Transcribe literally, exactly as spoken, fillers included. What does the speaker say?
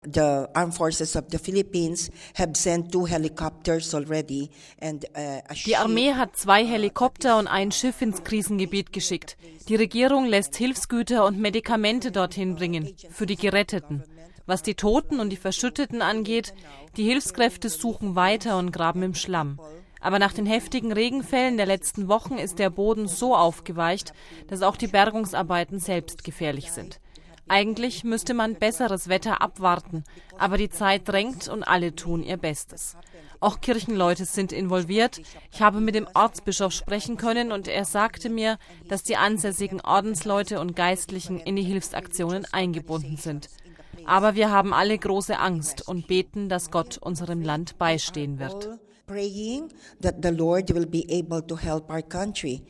the armed forces of the Philippines have sent two helicopters already and uh, a Die Armee hat zwei Helikopter und ein Schiff ins Krisengebiet geschickt. Die Regierung lässt Hilfsgüter und Medikamente dorthin bringen, für die Geretteten. Was die Toten und die Verschütteten angeht, die Hilfskräfte suchen weiter und graben im Schlamm. Aber nach den heftigen Regenfällen der letzten Wochen ist der Boden so aufgeweicht, dass auch die Bergungsarbeiten selbst gefährlich sind. Eigentlich müsste man besseres Wetter abwarten, aber die Zeit drängt und alle tun ihr Bestes. Auch Kirchenleute sind involviert. Ich habe mit dem Ortsbischof sprechen können und er sagte mir, dass die ansässigen Ordensleute und Geistlichen in die Hilfsaktionen eingebunden sind. Aber wir haben alle große Angst und beten, dass Gott unserem Land beistehen wird. praying that the Lord will be able to help our country.